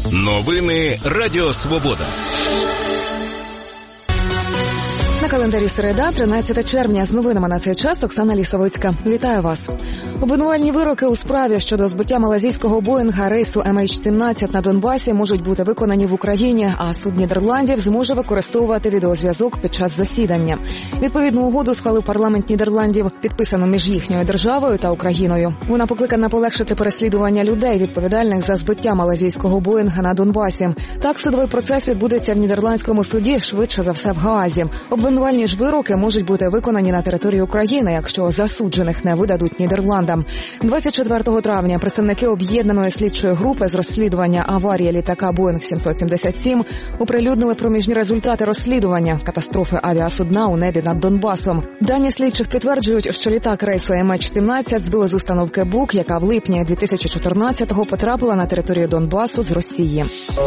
Новини Радіо Свобода. На календарі середа, 13 червня. З новинами на цей час Оксана Лісовицька. Вітаю вас. Обвинувальні вироки у справі щодо збиття малайзійського Боїнга рейсу MH17 на Донбасі можуть бути виконані в Україні, а суд Нідерландів зможе використовувати відеозв'язок під час засідання. Відповідну угоду схвалив парламент Нідерландів, підписану між їхньою державою та Україною. Вона покликана полегшити переслідування людей, відповідальних за збиття малайзійського Боїнга на Донбасі. Так, судовий процес відбудеться в нідерландському суді, швидше за все в Гаазі. Обвинувальні ж вироки можуть бути виконані на території України, якщо засуджених не видадуть Нідерландам. 24 травня представники об'єднаної слідчої групи з розслідування аварії літака Боїнг 777 оприлюднили проміжні результати розслідування катастрофи авіасудна у небі над Донбасом. Дані слідчих підтверджують, що літак рейсу MH17 збили з установки БУК, яка в липні 2014-го потрапила на територію Донбасу з Росії.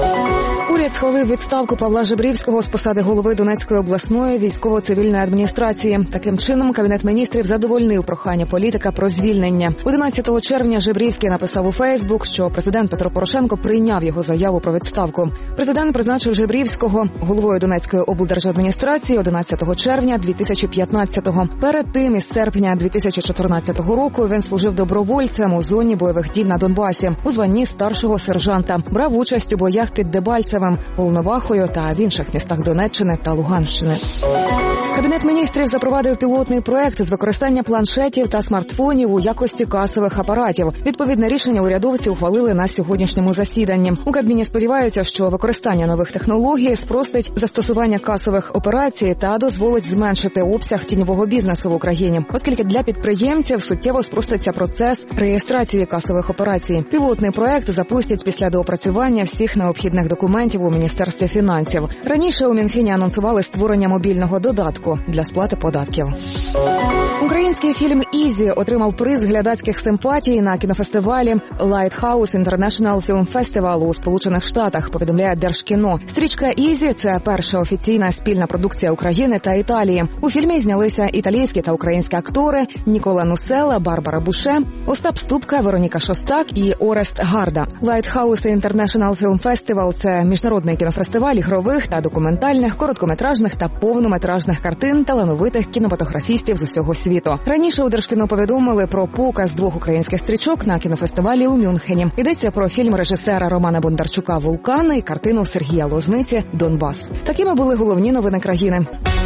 Уряд схвалив відставку Павла Жебрівського з посади голови Донецької обласної військово-цивільної адміністрації. Таким чином, Кабінет міністрів задовольнив прохання політика про звільнення. 11 червня Жебрівський написав у Фейсбук, що президент Петро Порошенко прийняв його заяву про відставку. Президент призначив Жебрівського головою Донецької облдержадміністрації 11 червня 2015-го. Перед тим, із серпня 2014 року, він служив добровольцем у зоні бойових дій на Донбасі у званні старшого сержанта. Брав участь у боях під Дебальцевим, Волновахою та в інших містах Донеччини та Луганщини. Кабінет міністрів запровадив пілотний проект з використання планшетів та смартфонів у якості касових апаратів. Відповідне рішення урядовці ухвалили на сьогоднішньому засіданні. У Кабміні сподіваються, що використання нових технологій спростить застосування касових операцій та дозволить зменшити обсяг тіньового бізнесу в Україні, оскільки для підприємців суттєво спроститься процес реєстрації касових операцій. Пілотний проект запустять після доопрацювання всіх необхідних документів у Міністерстві фінансів. Раніше у Мінфіні анонсували створення мобільного додатку для сплати податків. Український фільм «Ізі» отримав приз глядацьких симпатій на кінофестивалі Lighthouse International Film Festival у Сполучених Штатах, повідомляє Держкіно. Стрічка «Ізі» – це перша офіційна спільна продукція України та Італії. У фільмі знялися італійські та українські актори Нікола Нуселла, Барбара Буше, Остап Ступка, Вероніка Шостак і Орест Гарда. Lighthouse International Film Festival – це міжнародний кінофестиваль ігрових та документальних, короткометражних та повнометражних картин талановитих кінематографістів з усього світу. Раніше у Держкіно повідомили про показ 2 українських стрічок на кінофестивалі у Мюнхені. Йдеться про фільм режисера Романа Бондарчука «Вулкани» і картину Сергія Лозниці «Донбас». Такими були головні новини країни.